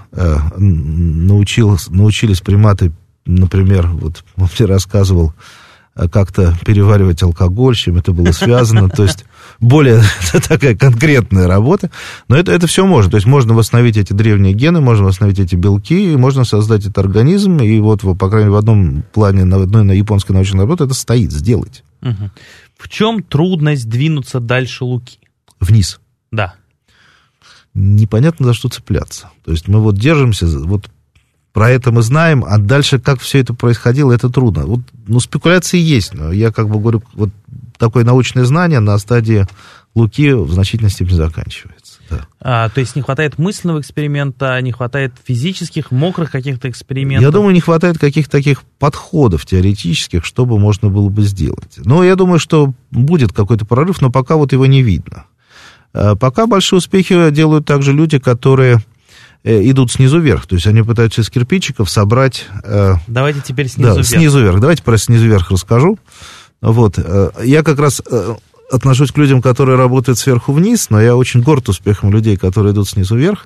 научились приматы, например, вот он мне рассказывал, как-то переваривать алкоголь, с чем это было связано, то есть более такая конкретная работа, но это все можно, то есть можно восстановить эти древние гены, можно восстановить эти белки, и можно создать этот организм, и вот, по крайней мере, в одном плане, на одной японской научной работе это стоит, сделать. Угу. В чем трудность двинуться дальше Луки? Вниз. Да. Непонятно, за что цепляться, то есть мы вот держимся, вот про это мы знаем, а дальше, как все это происходило, это трудно. Вот, спекуляции есть, но я как бы говорю, вот такое научное знание на стадии Луки в значительной степени заканчивается. Да. То есть не хватает мысленного эксперимента, не хватает физических, мокрых каких-то экспериментов? Я думаю, не хватает каких-то таких подходов теоретических, чтобы можно было бы сделать. Но я думаю, что будет какой-то прорыв, но пока вот его не видно. Пока большие успехи делают также люди, которые идут снизу вверх, то есть они пытаются из кирпичиков собрать... Давайте теперь снизу вверх. Снизу вверх. Давайте про снизу вверх расскажу. Вот. Я как раз отношусь к людям, которые работают сверху вниз, но я очень горд успехом людей, которые идут снизу вверх.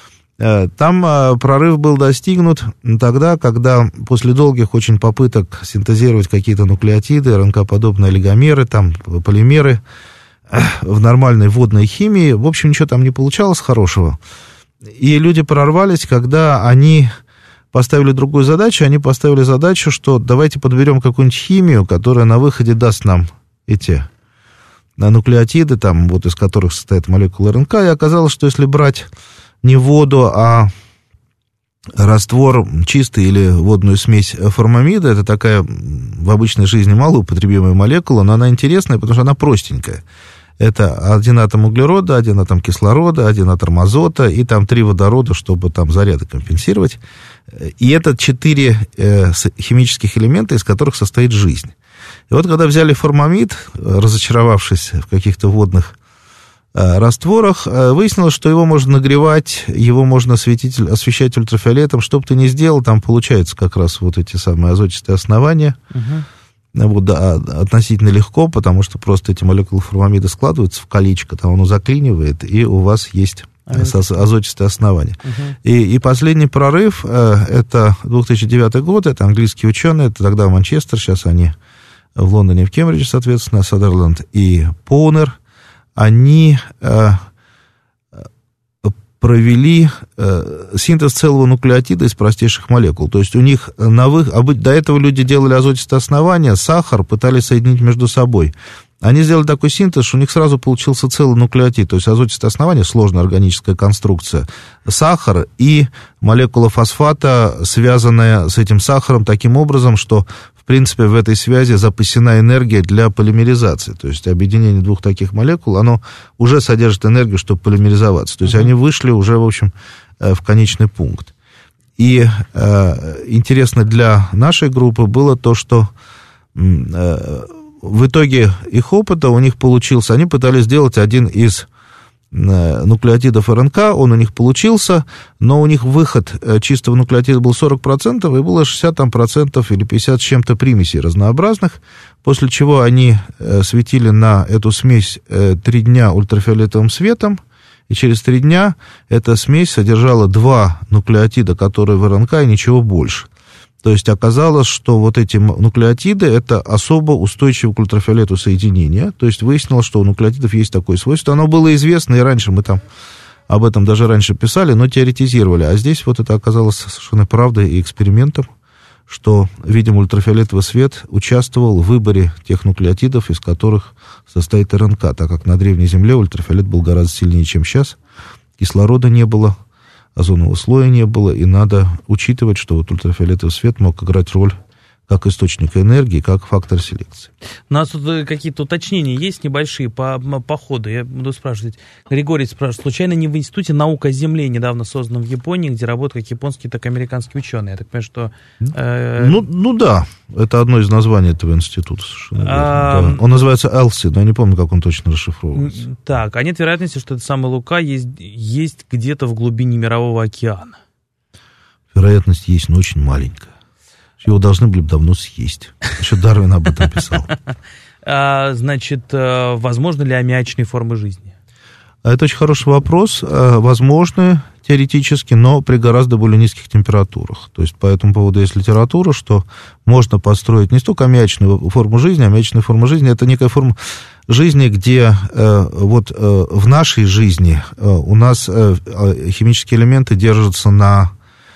Там прорыв был достигнут тогда, когда после долгих очень попыток синтезировать какие-то нуклеотиды, РНК-подобные олигомеры, там полимеры в нормальной водной химии, в общем, ничего там не получалось хорошего. И люди прорвались, когда они поставили другую задачу. Они поставили задачу, что давайте подберем какую-нибудь химию, которая на выходе даст нам эти нуклеотиды, там, вот из которых состоит молекула РНК. И оказалось, что если брать не воду, а раствор чистый или водную смесь формамида, это такая в обычной жизни малоупотребимая молекула, но она интересная, потому что она простенькая. Это 1 атом углерода, 1 атом кислорода, 1 атом азота и там 3 водорода, чтобы там заряды компенсировать. И это 4 химических элемента, из которых состоит жизнь. И вот когда взяли формамид, разочаровавшись в каких-то водных растворах, выяснилось, что его можно нагревать, его можно освещать ультрафиолетом. Что бы ты ни сделал, там получаются как раз вот эти самые азотистые основания. Вот, да, относительно легко, потому что просто эти молекулы формамида складываются в колечко, там оно заклинивает, и у вас есть азотистые основания. И последний прорыв, это 2009 год, это английские ученые, это тогда Манчестер, сейчас они в Лондоне и в Кембридже, соответственно, Садерленд и Поунер, они провели синтез целого нуклеотида из простейших молекул. То есть у них до этого люди делали азотистые основания, сахар, пытались соединить между собой. они сделали такой синтез, что у них сразу получился целый нуклеотид, то есть азотистое основание, сложная органическая конструкция, сахар и молекула фосфата, связанная с этим сахаром таким образом, что, в принципе, в этой связи запасена энергия для полимеризации. То есть объединение двух таких молекул, оно уже содержит энергию, чтобы полимеризоваться. То есть они вышли уже, в общем, в конечный пункт. И интересно для нашей группы было то, что в итоге их опыта у них получился, они пытались сделать один из нуклеотидов РНК, он у них получился, но у них выход чистого нуклеотида был 40%, и было 60% или 50 с чем-то примесей разнообразных, после чего они светили на эту смесь 3 дня ультрафиолетовым светом, и через 3 дня эта смесь содержала 2 нуклеотида, которые в РНК, и ничего больше. То есть оказалось, что вот эти нуклеотиды — это особо устойчивые к ультрафиолету соединения. То есть выяснилось, что у нуклеотидов есть такое свойство. Оно было известно, и раньше мы там об этом даже раньше писали, но теоретизировали. А здесь вот это оказалось совершенно правдой и экспериментом, что, видимо, ультрафиолетовый свет участвовал в выборе тех нуклеотидов, из которых состоит РНК, так как на Древней Земле ультрафиолет был гораздо сильнее, чем сейчас. Кислорода не было, озонового слоя не было, и надо учитывать, что вот ультрафиолетовый свет мог играть роль как источник энергии, как фактор селекции. У нас тут какие-то уточнения есть небольшие по ходу. Я буду спрашивать. Григорий спрашивает, случайно не в Институте наук о Земле, недавно созданном в Японии, где работают как японские, так и американские ученые? Я так понимаю, что... Ну да, это одно из названий этого института. Да. Он называется ELSI, но я не помню, как он точно расшифровывается. Так, а нет вероятности, что это самый Лука есть где-то в глубине Мирового океана? Вероятность есть, но очень маленькая. Его должны были бы давно съесть. Еще Дарвин об этом писал. Значит, возможно ли аммиачные формы жизни? Это очень хороший вопрос. Возможны теоретически, но при гораздо более низких температурах. То есть по этому поводу есть литература, что можно построить не столько аммиачную форму жизни. Аммиачная форма жизни — это некая форма жизни, где вот в нашей жизни у нас химические элементы держатся на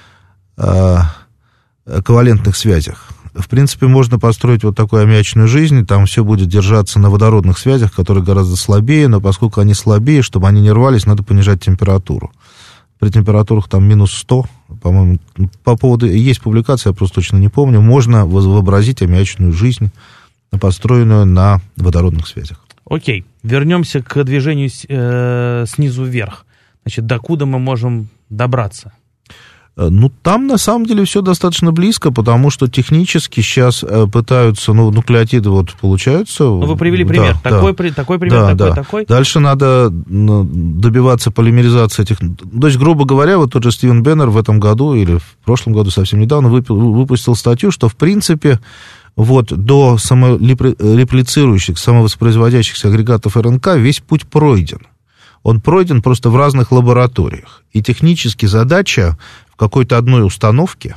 ковалентных связях. В принципе, можно построить вот такую аммиачную жизнь, там все будет держаться на водородных связях, которые гораздо слабее, но поскольку они слабее, чтобы они не рвались, надо понижать температуру. При температурах там минус 100, по-моему, по поводу, есть публикация, я просто точно не помню, можно вообразить аммиачную жизнь, построенную на водородных связях. Окей, вернемся к движению снизу вверх. Значит, докуда мы можем добраться? Ну, там, на самом деле, все достаточно близко, потому что технически сейчас пытаются, нуклеотиды вот получаются. Ну, вы привели пример. Да, такой пример, такой. Дальше надо добиваться полимеризации этих... То есть, грубо говоря, вот тот же Стивен Беннер в этом году, или в прошлом году, совсем недавно, выпустил статью, что, в принципе, вот до самореплицирующих, самовоспроизводящихся агрегатов РНК весь путь пройден. Он пройден просто в разных лабораториях. И технически задача в какой-то одной установке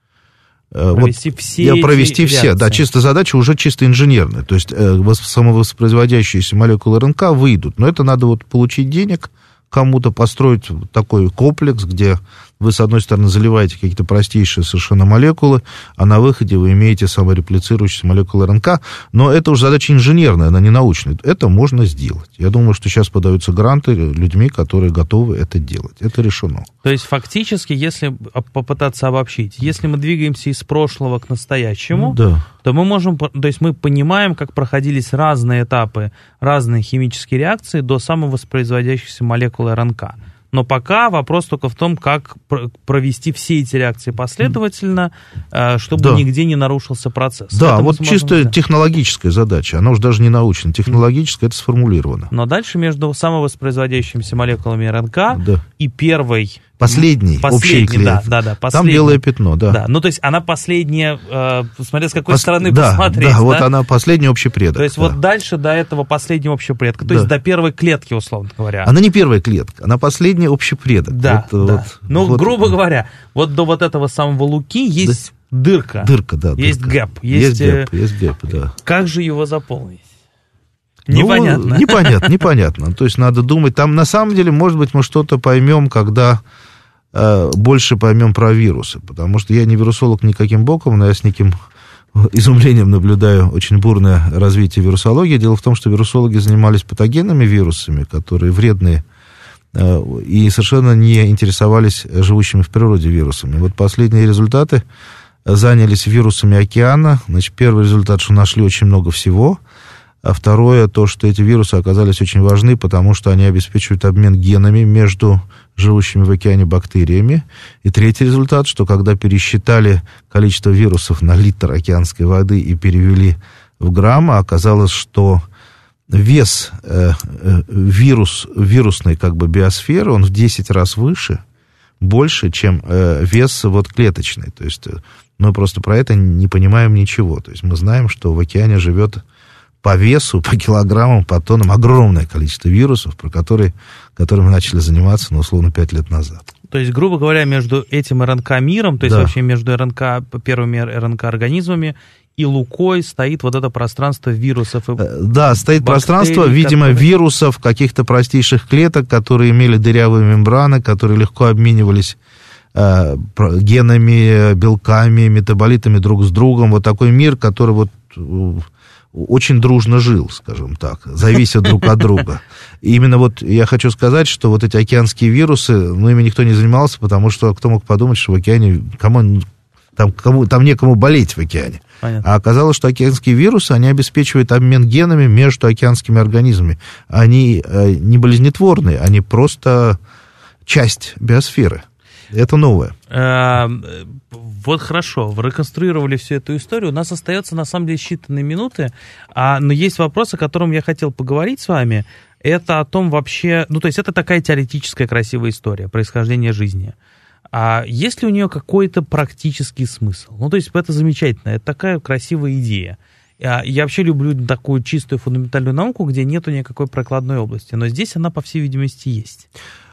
провести все. Да, чисто задача уже чисто инженерная. То есть самовоспроизводящиеся молекулы РНК выйдут. Но это надо вот получить денег, кому-то построить такой комплекс, где вы, с одной стороны, заливаете какие-то простейшие совершенно молекулы, а на выходе вы имеете самореплицирующиеся молекулы РНК, но это уже задача инженерная, она не научная. Это можно сделать. Я думаю, что сейчас подаются гранты людьми, которые готовы это делать. Это решено. То есть, фактически, если попытаться обобщить, если мы двигаемся из прошлого к настоящему, то мы можем, то есть мы понимаем, как проходились разные этапы, разные химические реакции до самовоспроизводящихся молекул РНК. Но пока вопрос только в том, как провести все эти реакции последовательно, чтобы нигде не нарушился процесс. Да, вот чисто технологическая задача, она уже даже не научная, технологическая, это сформулировано. Но дальше между самовоспроизводящимися молекулами РНК и первой... Последний общий клеток. Да, там белое пятно, да. Ну, то есть она последняя, смотря с какой стороны посмотреть. Да, вот она последний общий предок. То есть вот дальше до этого последнего общего предка, то есть до первой клетки, условно говоря. Она не первая клетка, она последний общий предок. Да. Грубо говоря, вот до вот этого самого Луки есть дырка. Дырка, да. Есть гэп. Есть гэп, да. Как же его заполнить? Непонятно. Непонятно. То есть надо думать. Там, на самом деле, может быть, мы что-то поймем, когда больше поймем про вирусы. Потому что я не вирусолог никаким боком, но я с неким изумлением наблюдаю очень бурное развитие вирусологии. Дело в том, что вирусологи занимались патогенными вирусами, которые вредные, и совершенно не интересовались живущими в природе вирусами. Вот последние результаты занялись вирусами океана. Значит, первый результат, что нашли очень много всего, а второе, то, что эти вирусы оказались очень важны, потому что они обеспечивают обмен генами между живущими в океане бактериями. И третий результат, что когда пересчитали количество вирусов на литр океанской воды и перевели в граммы, оказалось, что вес вирусной как бы биосферы, он в 10 раз больше, чем вес вот клеточный. То есть мы просто про это не понимаем ничего. То есть мы знаем, что в океане живет по весу, по килограммам, по тоннам огромное количество вирусов, которыми начали заниматься, ну, условно, 5 лет назад. То есть, грубо говоря, между этим РНК-миром, то есть вообще между первыми РНК-организмами и Лукой стоит вот это пространство вирусов. Да, стоит бактерий, пространство, видимо, вирусов, каких-то простейших клеток, которые имели дырявые мембраны, которые легко обменивались генами, белками, метаболитами друг с другом. Вот такой мир, который вот очень дружно жил, скажем так, завися друг от друга. И именно вот я хочу сказать, что вот эти океанские вирусы, ну, ими никто не занимался, потому что кто мог подумать, что в океане там некому болеть в океане. Понятно. А оказалось, что океанские вирусы, они обеспечивают обмен генами между океанскими организмами. Они не болезнетворные, они просто часть биосферы. Это новое. Вот хорошо, вы реконструировали всю эту историю. У нас остается, на самом деле, считанные минуты, но есть вопрос, о котором я хотел поговорить с вами. Это о том вообще... Ну, то есть это такая теоретическая красивая история происхождения жизни. А есть ли у нее какой-то практический смысл? Ну, то есть это замечательно, это такая красивая идея. Я вообще люблю такую чистую фундаментальную науку, где нету никакой прокладной области. Но здесь она, по всей видимости, есть.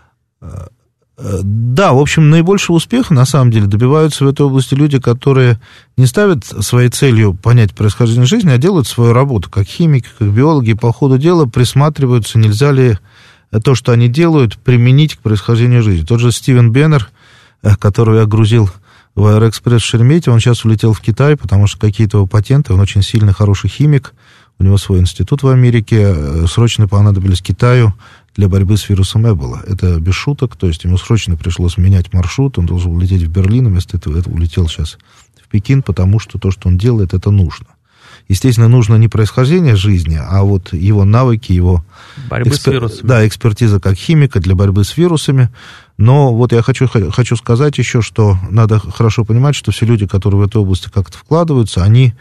Да, в общем, наибольшего успеха, на самом деле, добиваются в этой области люди, которые не ставят своей целью понять происхождение жизни, а делают свою работу, как химики, как биологи, и по ходу дела присматриваются, нельзя ли то, что они делают, применить к происхождению жизни. Тот же Стивен Беннер, которого я грузил в Аэроэкспресс в Шереметьево, он сейчас улетел в Китай, потому что какие-то его патенты, он очень сильный, хороший химик, у него свой институт в Америке, срочно понадобились Китаю для борьбы с вирусом Эбола. Это без шуток, то есть ему срочно пришлось менять маршрут, он должен улететь в Берлин, вместо этого улетел сейчас в Пекин, потому что то, что он делает, это нужно. Естественно, нужно не происхождение жизни, а вот его навыки, его борьбы с вирусами. Да, экспертиза как химика для борьбы с вирусами. Но вот я хочу сказать еще, что надо хорошо понимать, что все люди, которые в этой области как-то вкладываются, они,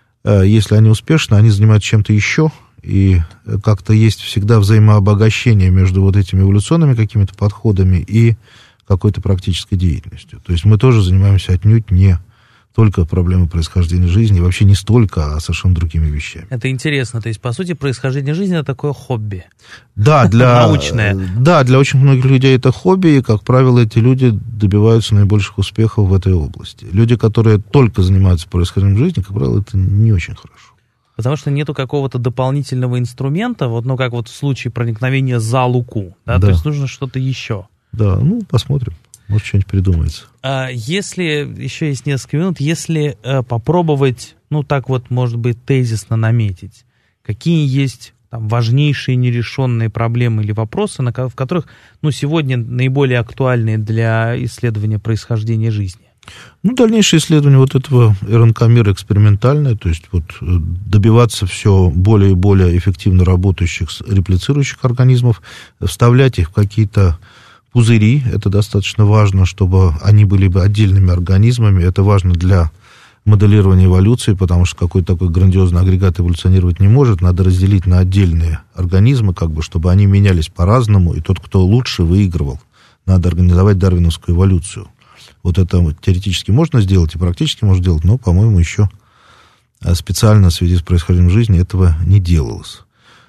если они успешны, они занимаются чем-то еще, и как-то есть всегда взаимообогащение между вот этими эволюционными какими-то подходами и какой-то практической деятельностью. То есть мы тоже занимаемся отнюдь не только проблемой происхождения жизни, вообще не столько, а совершенно другими вещами. Это интересно. То есть, по сути, происхождение жизни — это такое хобби. Да, научное. Да, для очень многих людей это хобби, и, как правило, эти люди добиваются наибольших успехов в этой области. Люди, которые только занимаются происхождением жизни, как правило, это не очень хорошо. Потому что нету какого-то дополнительного инструмента, вот, ну, как вот в случае проникновения за Луку, да? То есть нужно что-то еще. Да, ну, посмотрим. Может, что-нибудь придумается. Если, еще есть несколько минут, если попробовать, ну, так вот, может быть, тезисно наметить, какие есть там важнейшие нерешенные проблемы или вопросы, в которых, ну, сегодня наиболее актуальны для исследования происхождения жизни? Ну, дальнейшее исследование вот этого РНК-мира экспериментальное, то есть вот добиваться все более и более эффективно работающих, реплицирующих организмов, вставлять их в какие-то пузыри, это достаточно важно, чтобы они были бы отдельными организмами, это важно для моделирования эволюции, потому что какой-то такой грандиозный агрегат эволюционировать не может, надо разделить на отдельные организмы, как бы, чтобы они менялись по-разному, и тот, кто лучше, выигрывал. Надо организовать дарвиновскую эволюцию. Вот это теоретически можно сделать и практически можно сделать, но, по-моему, еще специально в связи с происхождением жизни этого не делалось.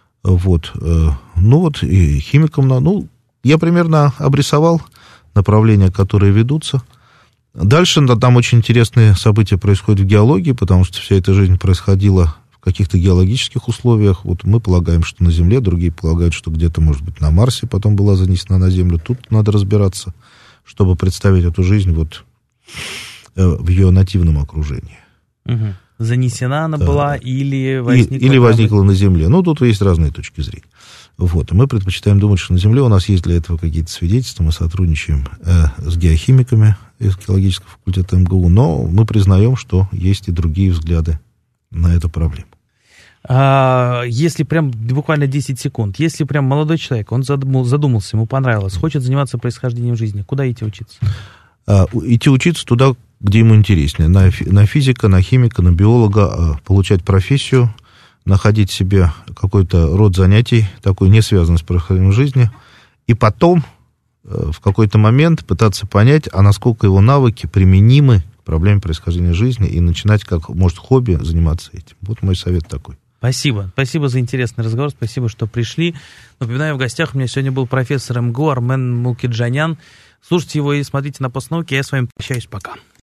Вот. Ну вот, и химикам, ну, я примерно обрисовал направления, которые ведутся. Дальше там очень интересные события происходят в геологии, потому что вся эта жизнь происходила в каких-то геологических условиях. Вот мы полагаем, что на Земле, другие полагают, что где-то, может быть, на Марсе потом была занесена на Землю. Тут надо разбираться, чтобы представить эту жизнь вот в ее нативном окружении. Угу. занесена она была или возникла? Или возникла на Земле. Ну, тут есть разные точки зрения. Вот. И мы предпочитаем думать, что на Земле у нас есть для этого какие-то свидетельства, мы сотрудничаем с геохимиками из геологического факультета МГУ, но мы признаем, что есть и другие взгляды на эту проблему. Если прям буквально 10 секунд, если прям молодой человек, он задумался, ему понравилось, хочет заниматься происхождением жизни, куда идти учиться? Идти учиться туда, где ему интереснее, на физика, на химика, на биолога, получать профессию, находить себе какой-то род занятий, такой не связанный с происхождением жизни, и потом в какой-то момент пытаться понять, а насколько его навыки применимы к проблеме происхождения жизни, и начинать, как, может, хобби, заниматься этим. Вот мой совет такой. Спасибо. Спасибо за интересный разговор, спасибо, что пришли. Напоминаю, в гостях у меня сегодня был профессор МГУ Армен Мулкиджанян. Слушайте его и смотрите на Постнауке. Я с вами прощаюсь. Пока.